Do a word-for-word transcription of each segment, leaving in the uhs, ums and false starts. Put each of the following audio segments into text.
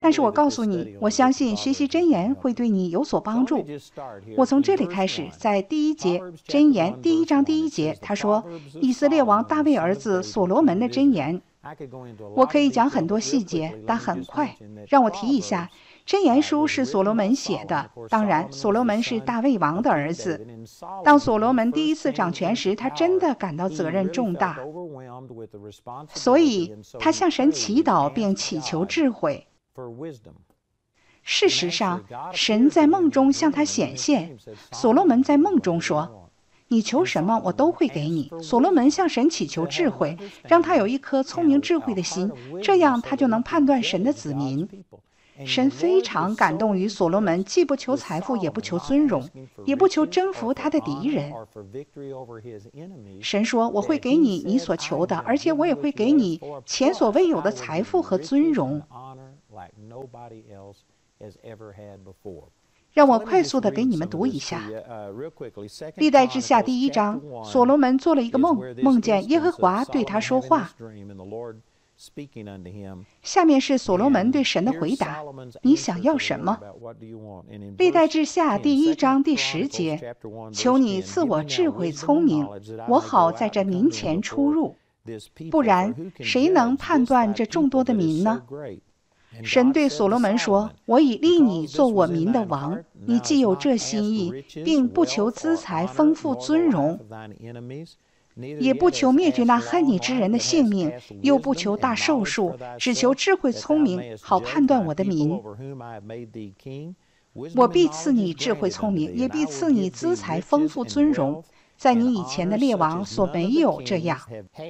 但是我告诉你，我相信学习箴言会对你有所帮助。我从这里开始，在第一节箴言第一章第一节，他说以色列王大卫儿子所罗门的箴言。我可以讲很多细节，但很快让我提一下，箴言书是所罗门写的。当然，所罗门是大卫王的儿子。当所罗门第一次掌权时，他真的感到责任重大，所以他向神祈祷并祈求智慧。事实上，神在梦中向他显现。所罗门在梦中说：“你求什么，我都会给你。”所罗门向神祈求智慧，让他有一颗聪明智慧的心，这样他就能判断神的子民。神非常感动于所罗门，既不求财富，也不求尊荣，也不求征服他的敌人。神说：“我会给你你所求的，而且我也会给你前所未有的财富和尊荣。”让我快速地给你们读一下《历代志下》第一章。所罗门做了一个梦，梦见耶和华对他说话。下面是所罗门对神的回答：“你想要什么？”《历代志下》第一章第十节：“求你赐我智慧聪明，我好在这民前出入。不然，谁能判断这众多的民呢？”神对所罗门说：“我已立你做我民的王，你既有这心意，并不求资财丰富尊荣，也不求灭绝那恨你之人的性命，又不求大寿数，只求智慧聪明，好判断我的民。我必赐你智慧聪明，也必赐你资财丰富尊荣，在你以前的列王所没有这样，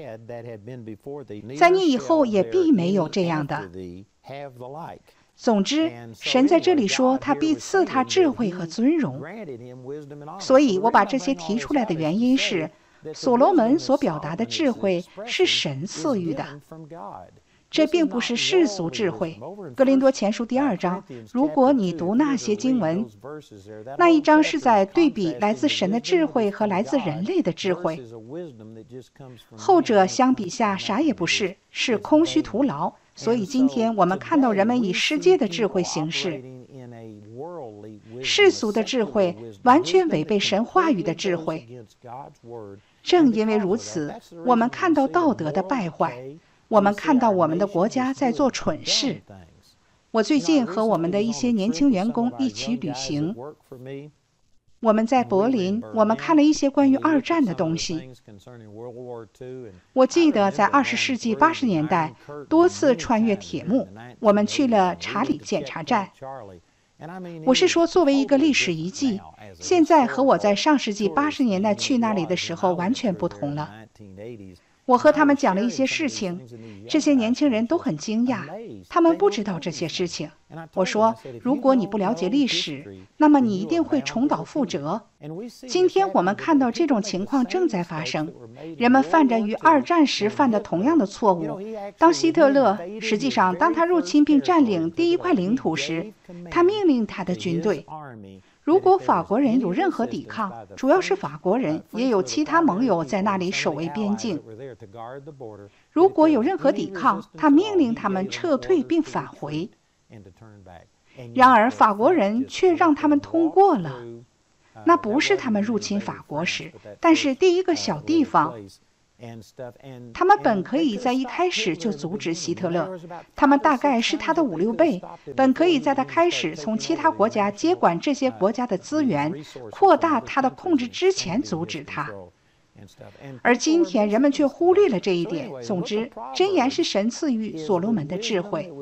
在你以后也必没有这样的。”总之，神在这里说他必赐他智慧和尊荣。所以我把这些提出来的原因是，所罗门所表达的智慧是神赐予的，这并不是世俗智慧。哥林多前书第二章，如果你读那些经文，那一章是在对比来自神的智慧和来自人类的智慧，后者相比下啥也不是，是空虚徒劳。所以今天我们看到人们以世界的智慧行事，世俗的智慧完全违背神话语的智慧。正因为如此，我们看到道德的败坏，我们看到我们的国家在做蠢事。我最近和我们的一些年轻员工一起旅行，我们在柏林，我们看了一些关于二战的东西。我记得在二十世纪八十年代，多次穿越铁幕，我们去了查理检查站。我是说，作为一个历史遗迹，现在和我在上世纪八十年代去那里的时候完全不同了。我和他们讲了一些事情，这些年轻人都很惊讶，他们不知道这些事情。我说，如果你不了解历史，那么你一定会重蹈覆辙。今天我们看到这种情况正在发生，人们犯着与二战时犯的同样的错误。当希特勒，实际上当他入侵并占领第一块领土时，他命令他的军队，如果法国人有任何抵抗，主要是法国人，也有其他盟友在那里守卫边境。如果有任何抵抗，他命令他们撤退并返回。然而法国人却让他们通过了，那不是他们入侵法国时，但是第一个小地方。他们本可以在一开始就阻止希特勒，他们大概是他的五六倍，本可以在他开始从其他国家接管这些国家的资源，扩大他的控制之前阻止他。而今天人们却忽略了这一点。总之，箴言是神赐予所罗门的智慧。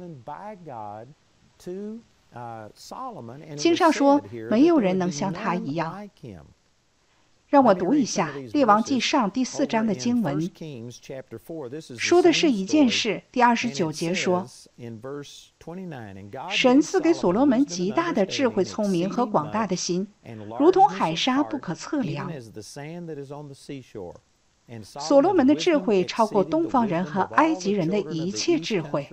经上说，没有人能像他一样。让我读一下《列王纪上》第四章的经文，说的是一件事。第二十九节说，神赐给所罗门极大的智慧、聪明和广大的心，如同海沙不可测量。所罗门的智慧超过东方人和埃及人的一切智慧，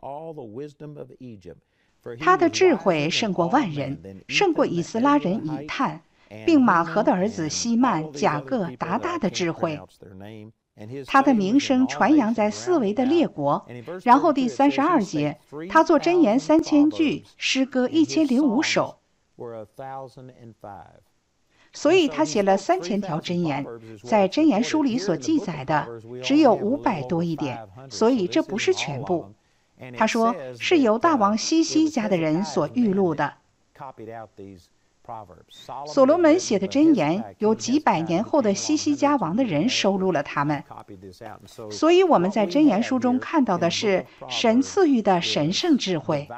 他的智慧胜过万人，胜过以斯拉人以探，并马和的儿子希曼、雅各、达大的智慧。 他的名声传扬在四围的列国。然后第三十二节，他作箴言三千句，诗歌一千零五首。所以他写了三千条箴言，在箴言书里所记载的只有五百多一点，所以这不是全部。他说是由大王西西家的人所预录的。所罗门写的箴言有几百年后的西西家王的人收录了他们，所以我们在箴言书中看到的是神赐予的神圣智慧。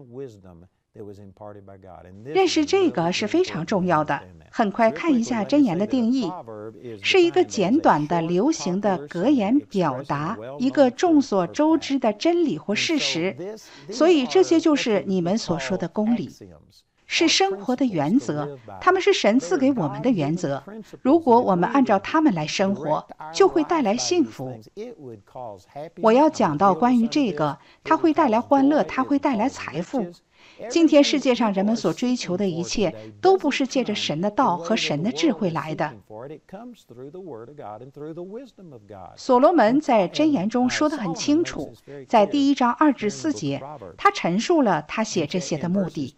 认识这个是非常重要的。很快看一下箴言的定义，是一个简短的流行的格言表达一个众所周知的真理或事实，所以这些就是你们所说的公理，是生活的原则，他们是神赐给我们的原则。如果我们按照他们来生活，就会带来幸福。我要讲到关于这个，它会带来欢乐，它会带来财富。今天世界上人们所追求的一切，都不是借着神的道和神的智慧来的。所罗门在箴言中说得很清楚，在第一章二至四节，他陈述了他写这些的目的。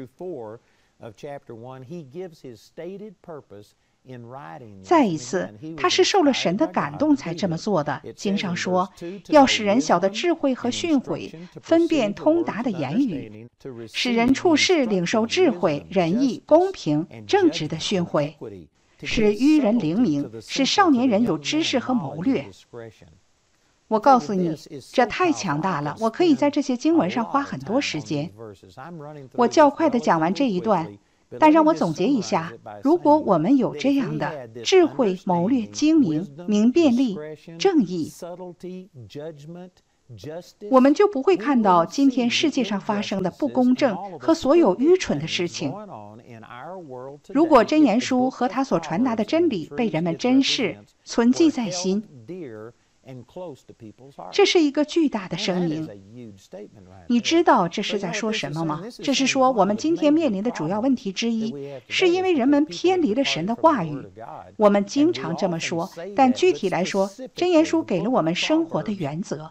再一次，他是受了神的感动才这么做的。经上说，要使人晓得智慧和训诲，分辨通达的言语，使人处事领受智慧、仁义、公平、正直的训诲，使愚人灵明，使少年人有知识和谋略。我告诉你，这太强大了，我可以在这些经文上花很多时间。我较快地讲完这一段，但让我总结一下，如果我们有这样的智慧、谋略、精明、明辨力、正义，我们就不会看到今天世界上发生的不公正和所有愚蠢的事情。如果箴言书和它所传达的真理被人们珍视、存记在心，这是一个巨大的声明。你知道这是在说什么吗？这是说我们今天面临的主要问题之一，是因为人们偏离了神的话语。我们经常这么说，但具体来说，箴言书给了我们生活的原则，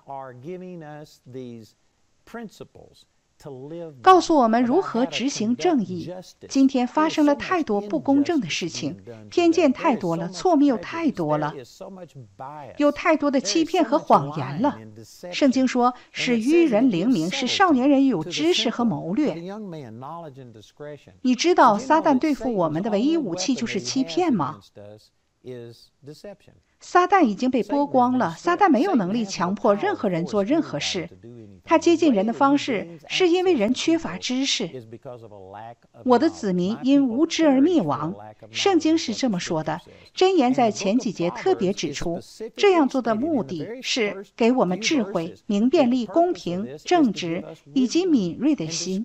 告诉我们如何执行正义。今天发生了太多不公正的事情，偏见太多了，错谬太多了，有太多的欺骗和谎言了。圣经说，使愚人灵明，使少年人有知识和谋略。你知道撒旦对付我们的唯一武器就是欺骗吗？撒旦已经被剥光了，撒旦没有能力强迫任何人做任何事。他接近人的方式是因为人缺乏知识。我的子民因无知而灭亡，圣经是这么说的。箴言在前几节特别指出，这样做的目的是给我们智慧、明辨力、公平、正直以及敏锐的心。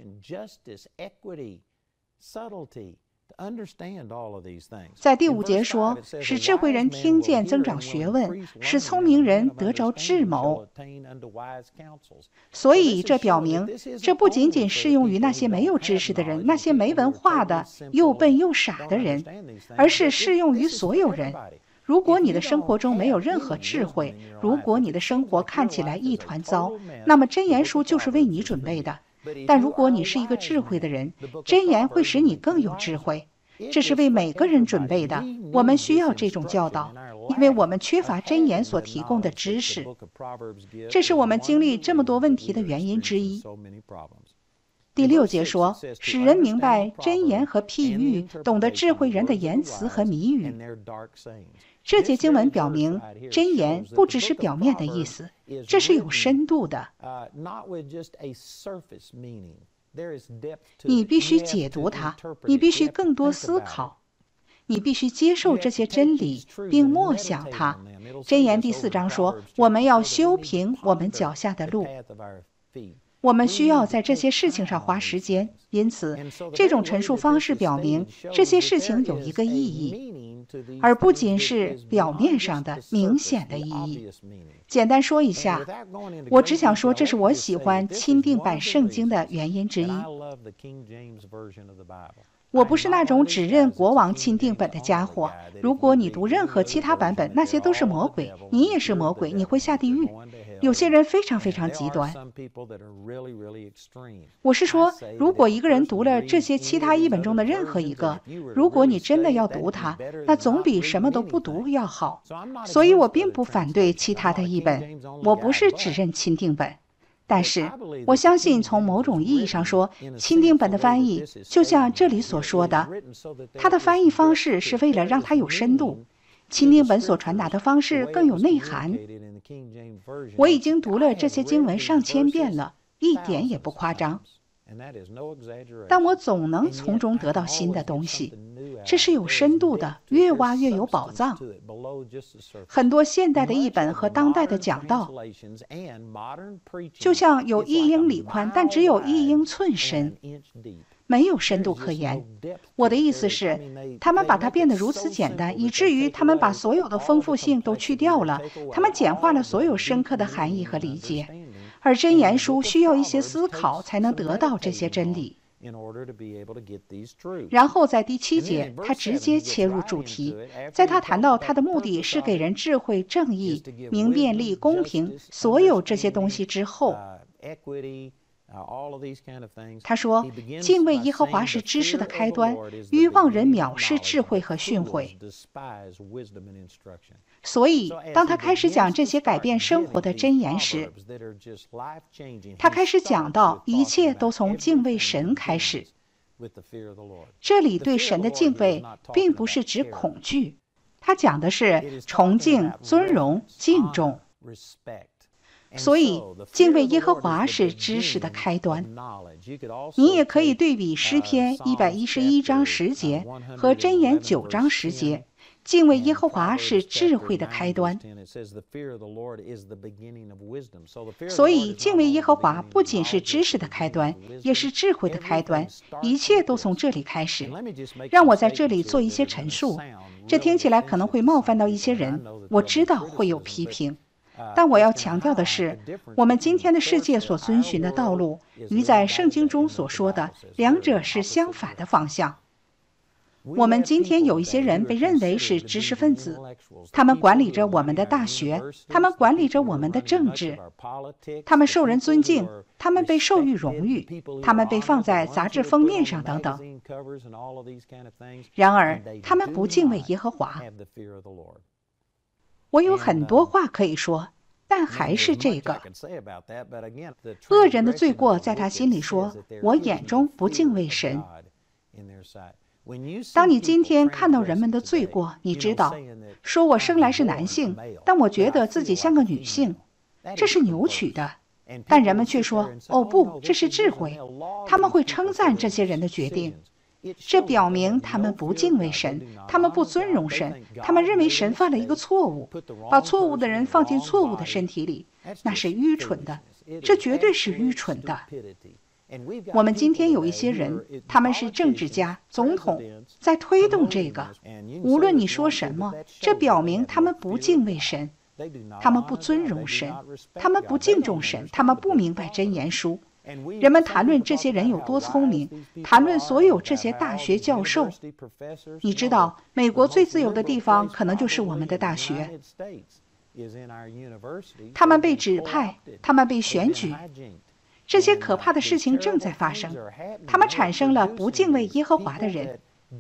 在第五节说，使智慧人听见增长学问，使聪明人得着智谋。所以这表明，这不仅仅适用于那些没有知识的人，那些没文化的、又笨又傻的人，而是适用于所有人。如果你的生活中没有任何智慧，如果你的生活看起来一团糟，那么箴言书就是为你准备的。但如果你是一个智慧的人，箴言会使你更有智慧。这是为每个人准备的，我们需要这种教导，因为我们缺乏箴言所提供的知识。这是我们经历这么多问题的原因之一。第六节说，使人明白箴言和譬喻，懂得智慧人的言辞和谜语。这节经文表明，箴言不只是表面的意思，这是有深度的。你必须解读它，你必须更多思考，你必须接受这些真理，并默想它。箴言第四章说，我们要修平我们脚下的路。我们需要在这些事情上花时间，因此这种陈述方式表明这些事情有一个意义，而不仅是表面上的明显的意义。简单说一下，我只想说这是我喜欢钦定版圣经的原因之一。 我不是那种只认国王钦定本的家伙。如果你读任何其他版本，那些都是魔鬼，你也是魔鬼，你会下地狱。有些人非常非常极端。我是说，如果一个人读了这些其他译本中的任何一个，如果你真的要读它，那总比什么都不读要好。所以我并不反对其他的译本，我不是只认钦定本。但是我相信从某种意义上说，钦定本的翻译就像这里所说的，它的翻译方式是为了让它有深度，钦定本所传达的方式更有内涵。我已经读了这些经文上千遍了，一点也不夸张，但我总能从中得到新的东西，这是有深度的，越挖越有宝藏。很多现代的译本和当代的讲道就像有一英里宽，但只有一英寸深，没有深度可言。我的意思是，他们把它变得如此简单，以至于他们把所有的丰富性都去掉了，他们简化了所有深刻的含义和理解。而箴言书需要一些思考才能得到这些真理。然后在第七节，他直接切入主题，在他谈到他的目的是给人智慧、正义、明辨力、公平，所有这些东西之后，他说，敬畏耶和华是知识的开端，愚妄人藐视智慧和训诲。所以当他开始讲这些改变生活的箴言时，他开始讲到一切都从敬畏神开始。这里对神的敬畏并不是指恐惧，他讲的是崇敬、尊荣、敬重。所以敬畏耶和华是知识的开端。你也可以对比诗篇一百一十一章十节和箴言九章十节，敬畏耶和华是智慧的开端。所以敬畏耶和华不仅是知识的开端，也是智慧的开端，一切都从这里开始。让我在这里做一些陈述，这听起来可能会冒犯到一些人，我知道会有批评。但我要强调的是，我们今天的世界所遵循的道路与在圣经中所说的两者是相反的方向。我们今天有一些人被认为是知识分子，他们管理着我们的大学，他们管理着我们的政治，他们受人尊敬，他们被授予荣誉，他们被放在杂志封面上等等。然而他们不敬畏耶和华。我有很多话可以说，但还是这个恶人的罪过在他心里说，我眼中不敬畏神。当你今天看到人们的罪过，你知道，说我生来是男性，但我觉得自己像个女性，这是扭曲的。但人们却说，哦不，这是智慧。他们会称赞这些人的决定。这表明他们不敬畏神，他们不尊荣神，他们认为神犯了一个错误，把错误的人放进错误的身体里，那是愚蠢的，这绝对是愚蠢的。我们今天有一些人，他们是政治家、总统，在推动这个。无论你说什么，这表明他们不敬畏神，他们不尊荣神，他们不敬重神，他们不明白箴言书。人们谈论这些人有多聪明，谈论所有这些大学教授。你知道，美国最自由的地方可能就是我们的大学。他们被指派，他们被选举，这些可怕的事情正在发生。他们产生了不敬畏耶和华的人。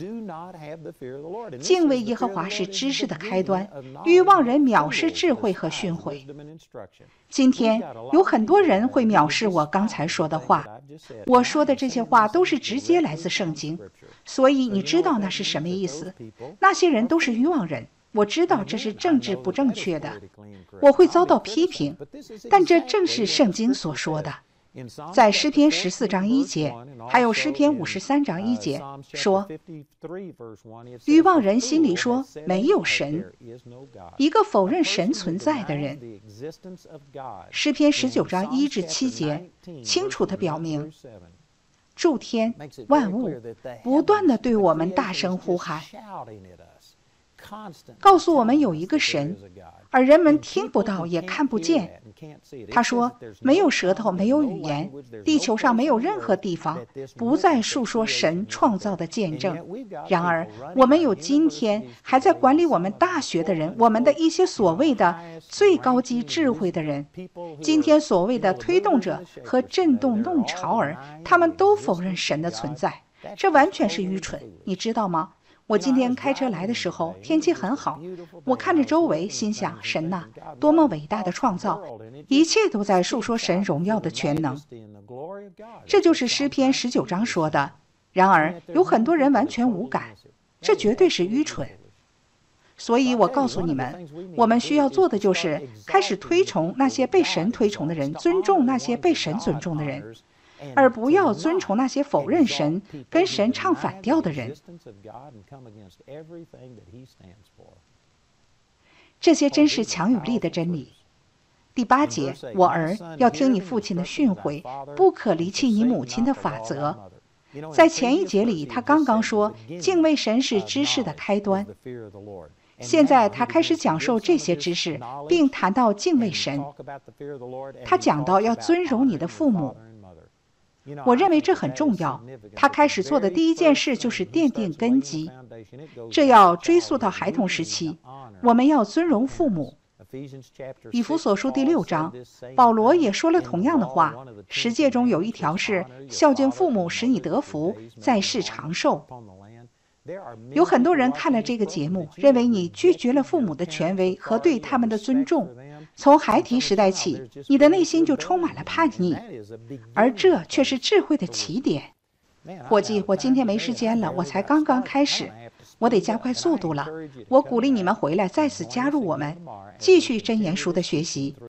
敬畏耶和华是知识的开端，愚妄人藐视智慧和训诲。今天有很多人会藐视我刚才说的话，我说的这些话都是直接来自圣经，所以你知道那是什么意思。那些人都是愚妄人，我知道这是政治不正确的，我会遭到批评，但这正是圣经所说的。在诗篇十四章一节，还有诗篇五十三章一节说，愚妄人心里说没有神，一个否认神存在的人。诗篇十九章一至七节清楚地表明，诸天万物不断地对我们大声呼喊， 告诉我们有一个神，而人们听不到也看不见。他说，没有舌头，没有语言，地球上没有任何地方不再述说神创造的见证。然而我们有今天还在管理我们大学的人，我们的一些所谓的最高级智慧的人，今天所谓的推动者和震动弄潮儿，他们都否认神的存在，这完全是愚蠢，你知道吗？我今天开车来的时候，天气很好，我看着周围，心想，神呐，多么伟大的创造，一切都在述说神荣耀的全能。这就是诗篇十九章说的。然而有很多人完全无感，这绝对是愚蠢。所以我告诉你们，我们需要做的就是开始推崇那些被神推崇的人，尊重那些被神尊重的人，而不要尊崇那些否认神、跟神唱反调的人。这些真是强有力的真理。第八节，我儿，要听你父亲的训诲，不可离弃你母亲的法则。在前一节里，他刚刚说敬畏神是知识的开端，现在他开始讲授这些知识，并谈到敬畏神。他讲到要尊荣你的父母，我认为这很重要。他开始做的第一件事就是奠定根基，这要追溯到孩童时期。我们要尊荣父母。以弗所书第六章，保罗也说了同样的话。十诫中有一条是孝敬父母，使你得福，在世长寿。有很多人看了这个节目，认为你拒绝了父母的权威和对他们的尊重。从孩提时代起，你的内心就充满了叛逆，而这却是智慧的起点。伙计，我今天没时间了，我才刚刚开始，我得加快速度了。我鼓励你们回来再次加入我们，继续箴言书的学习。